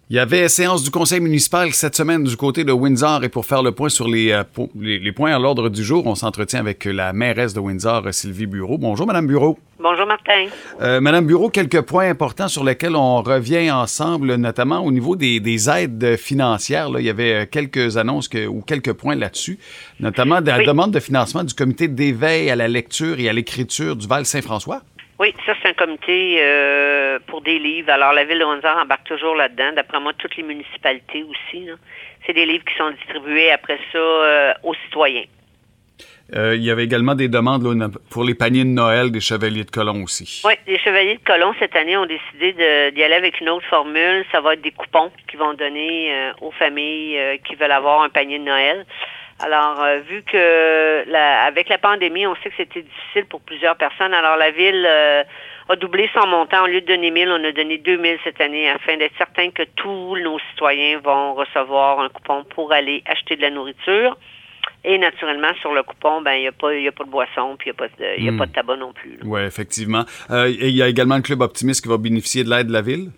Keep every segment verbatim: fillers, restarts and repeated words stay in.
Il y avait séance du conseil municipal cette semaine du côté de Windsor et pour faire le point sur les, euh, po- les, les points à l'ordre du jour, on s'entretient avec la mairesse de Windsor, Sylvie Bureau. Bonjour, Madame Bureau. Bonjour, Martin. Euh, Madame Bureau, quelques points importants sur lesquels on revient ensemble, notamment au niveau des, des aides financières. Là, il y avait quelques annonces que, ou quelques points là-dessus, notamment de la oui. demande de financement du comité d'éveil à la lecture et à l'écriture du Val-Saint-François. Oui, ça, c'est un comité euh, pour des livres. Alors, la Ville de Windsor embarque toujours là-dedans. D'après moi, toutes les municipalités aussi. Là. C'est des livres qui sont distribués après ça euh, aux citoyens. Euh, il y avait également des demandes là, pour les paniers de Noël des Chevaliers de Colomb aussi. Oui, les Chevaliers de Colomb, cette année, ont décidé de, d'y aller avec une autre formule. Ça va être des coupons qu'ils vont donner euh, aux familles euh, qui veulent avoir un panier de Noël. Alors, euh, vu que la, avec la pandémie, on sait que c'était difficile pour plusieurs personnes. Alors, la Ville euh, a doublé son montant. Au lieu de donner mille, on a donné deux mille cette année afin d'être certain que tous nos citoyens vont recevoir un coupon pour aller acheter de la nourriture. Et naturellement, sur le coupon, ben il n'y a pas, il y a pas de boisson, puis il n'y a, pas de, il y a mmh. pas de tabac non plus. Oui, effectivement. Euh, et il y a également le Club Optimiste qui va bénéficier de l'aide de la Ville?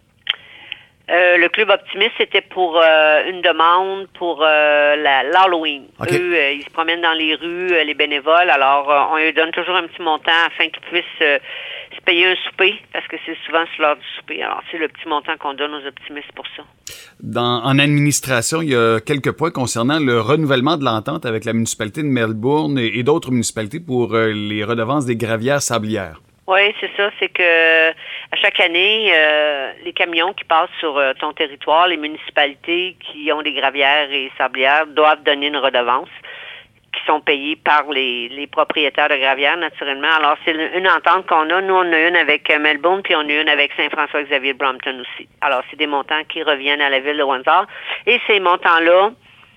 Euh, le Club Optimiste, c'était pour euh, une demande pour euh, la, l'Halloween. Okay. Eux, euh, ils se promènent dans les rues, euh, les bénévoles. Alors, euh, on leur donne toujours un petit montant afin qu'ils puissent euh, se payer un souper, parce que c'est souvent sur l'heure du souper. Alors, c'est le petit montant qu'on donne aux optimistes pour ça. Dans, en administration, il y a quelques points concernant le renouvellement de l'entente avec la municipalité de Melbourne et, et d'autres municipalités pour euh, les redevances des gravières sablières. Oui, c'est ça. C'est que à chaque année, euh, les camions qui passent sur euh, ton territoire, les municipalités qui ont des gravières et sablières doivent donner une redevance qui sont payées par les, les propriétaires de gravières, naturellement. Alors, c'est une entente qu'on a. Nous, on a une avec Melbourne, puis on a une avec Saint-François-Xavier-Brompton aussi. Alors, c'est des montants qui reviennent à la Ville de Windsor. Et ces montants-là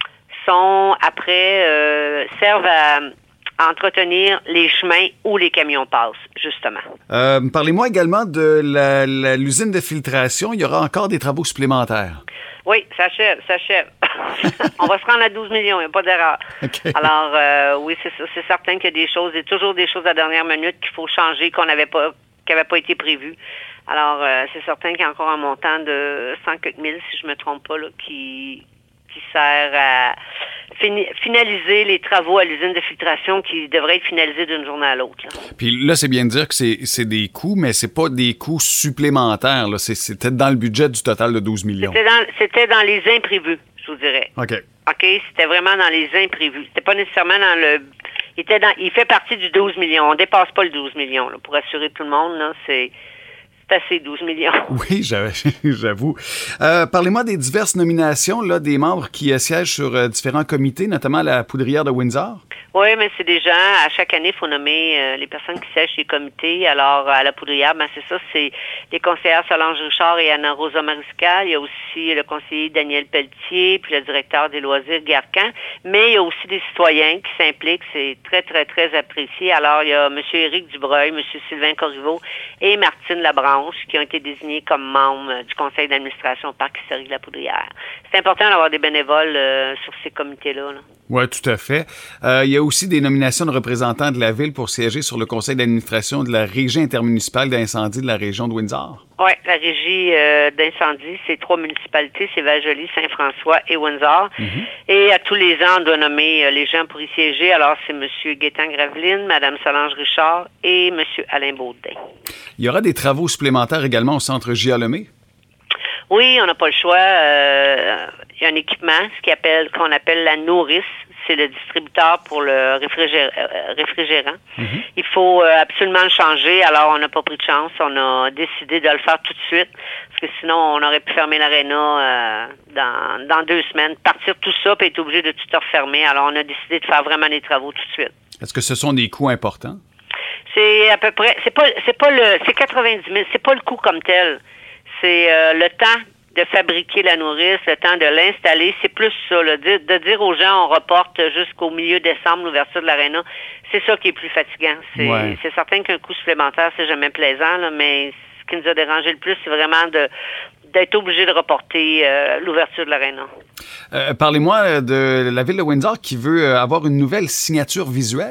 sont, après, euh, servent à à entretenir les chemins où les camions passent, justement. Euh, parlez-moi également de la, la, l'usine de filtration. Il y aura encore des travaux supplémentaires. Oui, ça achève, ça achève. On va se rendre à douze millions, il n'y a pas d'erreur. Okay. Alors, euh, oui, c'est ça. C'est certain qu'il y a des choses, il y a toujours des choses à la dernière minute qu'il faut changer, qu'on n'avait pas, qui n'avaient pas été prévues. Alors, euh, c'est certain qu'il y a encore un montant de cent quelques mille, si je ne me trompe pas, là, qui... qui sert à fini- finaliser les travaux à l'usine de filtration qui devraient être finalisés d'une journée à l'autre. Là. Puis là, c'est bien de dire que c'est, c'est des coûts, mais c'est pas des coûts supplémentaires. Là. C'est, c'était dans le budget du total de douze millions. C'était dans, c'était dans les imprévus, je vous dirais. OK. OK, c'était vraiment dans les imprévus. C'était pas nécessairement dans le... Il, était dans, il fait partie du douze millions. On dépasse pas le douze millions, là, pour assurer tout le monde. Là, c'est... C'est assez, douze millions. Oui, j'avoue. Euh, parlez-moi des diverses nominations là, des membres qui euh, siègent sur euh, différents comités, notamment la poudrière de Windsor. Oui, mais c'est des gens, à chaque année, il faut nommer euh, les personnes qui siègent chez les comités. Alors, à la poudrière, ben, c'est ça, c'est les conseillères Solange Richard et Anna-Rosa Mariscal. Il y a aussi le conseiller Daniel Pelletier, puis le directeur des loisirs, Guercan. Mais il y a aussi des citoyens qui s'impliquent. C'est très, très, très apprécié. Alors, il y a M. Éric Dubreuil, M. Sylvain Corriveau et Martine Labranche qui ont été désignés comme membres du conseil d'administration au Parc historique de la Poudrière. C'est important d'avoir des bénévoles euh, sur ces comités-là. Là. Oui, tout à fait. Euh, il y a aussi des nominations de représentants de la Ville pour siéger sur le conseil d'administration de la Régie intermunicipale d'incendie de la région de Windsor. Oui, la Régie euh, d'incendie, c'est trois municipalités, c'est Val-Joli, Saint-François et Windsor. Mm-hmm. Et à tous les ans, on doit nommer euh, les gens pour y siéger. Alors, c'est M. Gaétan Graveline, Mme Solange Richard et M. Alain Baudin. Il y aura des travaux supplémentaires également au centre J A Lemay? Oui, on n'a pas le choix. Euh, il y a un équipement, ce qu'on appelle, qu'on appelle la nourrice. C'est le distributeur pour le réfrigér- euh, réfrigérant. Mm-hmm. Il faut euh, absolument le changer. Alors, on n'a pas pris de chance. On a décidé de le faire tout de suite. Parce que sinon, on aurait pu fermer l'aréna euh, dans, dans deux semaines. Partir tout ça, puis être obligé de tout refermer. Alors, on a décidé de faire vraiment des travaux tout de suite. Est-ce que ce sont des coûts importants? C'est à peu près... C'est pas, c'est pas le... C'est quatre-vingt-dix mille. C'est pas le coût comme tel. C'est euh, le temps de fabriquer la nourrice, le temps de l'installer, c'est plus ça, là, de, de dire aux gens on reporte jusqu'au milieu décembre l'ouverture de l'aréna, c'est ça qui est plus fatigant. C'est, ouais. c'est certain qu'un coût supplémentaire, c'est jamais plaisant, là, mais ce qui nous a dérangé le plus, c'est vraiment de d'être obligé de reporter euh, l'ouverture de l'aréna. Euh, parlez-moi de la Ville de Windsor qui veut avoir une nouvelle signature visuelle.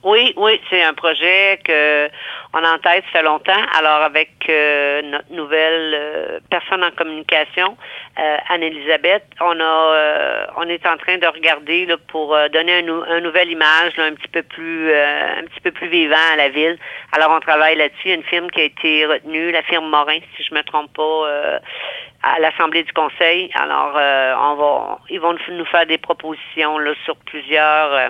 Oui, oui, c'est un projet que on a en tête, ça fait longtemps. Alors, avec euh, notre nouvelle euh, personne en communication, euh, Anne-Élisabeth, on a, euh, on est en train de regarder là, pour euh, donner un, nou- un nouvelle image, là, un petit peu plus, euh, un petit peu plus vivant à la ville. Alors, on travaille là-dessus. Il y a une firme qui a été retenue, la firme Morin, si je me trompe pas. Euh, à l'Assemblée du Conseil. Alors, euh, on va, ils vont nous faire des propositions là, sur plusieurs, euh,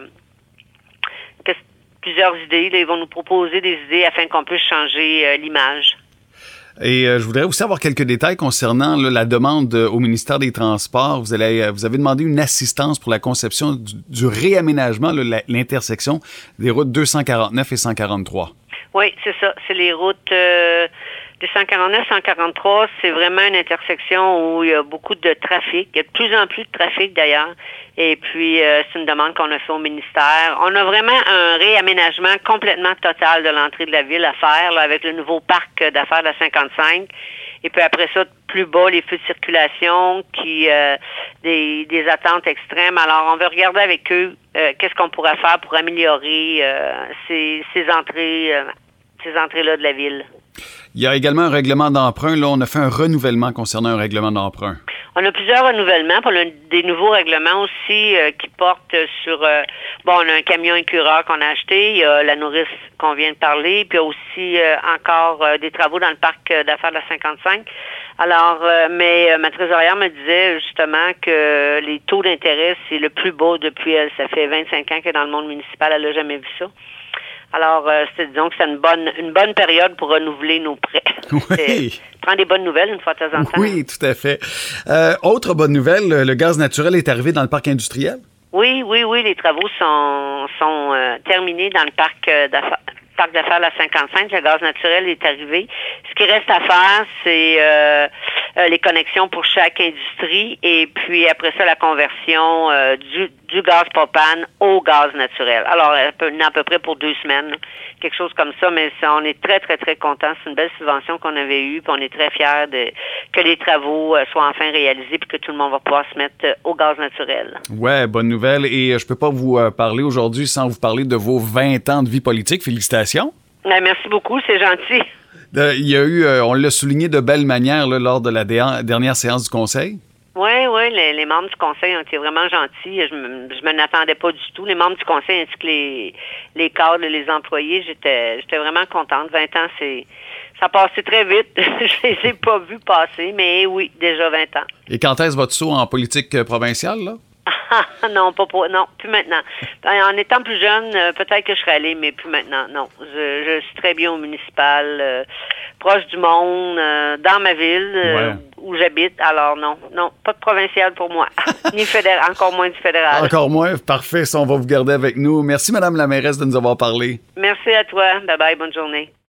plusieurs idées. Là, ils vont nous proposer des idées afin qu'on puisse changer euh, l'image. Et euh, je voudrais aussi avoir quelques détails concernant là, la demande euh, au ministère des Transports. Vous, allez, euh, vous avez demandé une assistance pour la conception du, du réaménagement, là, la, l'intersection des routes deux cent quarante-neuf et cent quarante-trois. Oui, c'est ça. C'est les routes euh, deux cent quarante-neuf, cent quarante-trois. C'est vraiment une intersection où il y a beaucoup de trafic. Il y a de plus en plus de trafic d'ailleurs. Et puis, euh, c'est une demande qu'on a fait au ministère. On a vraiment un réaménagement complètement total de l'entrée de la ville à faire, là, avec le nouveau parc d'affaires de la cinquante-cinq. Et puis après ça, plus bas, les feux de circulation, qui euh, des, des attentes extrêmes. Alors, on veut regarder avec eux euh, qu'est-ce qu'on pourrait faire pour améliorer euh, ces, ces entrées, euh, ces entrées-là de la ville. Il y a également un règlement d'emprunt. Là, on a fait un renouvellement concernant un règlement d'emprunt. On a plusieurs renouvellements. Puis on a des nouveaux règlements aussi euh, qui portent sur... Euh, bon, on a un camion écureur qu'on a acheté. Il y a la nourrice qu'on vient de parler. Puis il y a aussi euh, encore euh, des travaux dans le parc d'affaires de la cinquante-cinq. Alors, euh, mais euh, ma trésorière me disait justement que les taux d'intérêt, c'est le plus bas depuis elle. Ça fait vingt-cinq ans que dans le monde municipal, elle n'a jamais vu ça. Alors, euh, c'est, disons que c'est une bonne une bonne période pour renouveler nos prêts. Oui. Prendre des bonnes nouvelles une fois de temps en temps. Oui, tout à fait. Euh, autre bonne nouvelle, le gaz naturel est arrivé dans le parc industriel? Oui, oui, oui, les travaux sont sont euh, terminés dans le parc euh, d'affaires. Parc d'affaires la cinquante-cinq, le gaz naturel est arrivé. Ce qui reste à faire, c'est euh, euh, les connexions pour chaque industrie et puis après ça, la conversion euh, du, du gaz propane au gaz naturel. Alors, à peu, à peu près pour deux semaines, là, quelque chose comme ça, mais ça, on est très, très, très contents. C'est une belle subvention qu'on avait eue, puis on est très fiers de que les travaux euh, soient enfin réalisés puis que tout le monde va pouvoir se mettre euh, au gaz naturel. Ouais, bonne nouvelle. Et euh, je peux pas vous euh, parler aujourd'hui sans vous parler de vos vingt ans de vie politique. Félicitations. Ben, merci beaucoup, c'est gentil. De, il y a eu, euh, on l'a souligné de belle manière là, lors de la dé- dernière séance du Conseil. Oui, oui, les, les membres du Conseil ont été vraiment gentils. Je me, je me n'attendais pas du tout. Les membres du Conseil ainsi que les, les cadres et les employés, j'étais, j'étais vraiment contente. vingt ans, c'est, ça passait très vite. Je les ai pas vus passer, mais oui, déjà vingt ans. Et quand est-ce votre saut en politique euh, provinciale, là? non, pas pour, non, plus maintenant. En étant plus jeune, euh, peut-être que je serais allée, mais plus maintenant, non. Je, je suis très bien au municipal, euh, proche du monde, euh, dans ma ville euh, ouais. où j'habite. Alors non, non, pas de provincial pour moi, ni fédéral, encore moins du fédéral. Encore moins, parfait, ça on va vous garder avec nous. Merci Madame la mairesse de nous avoir parlé. Merci à toi, bye bye, bonne journée.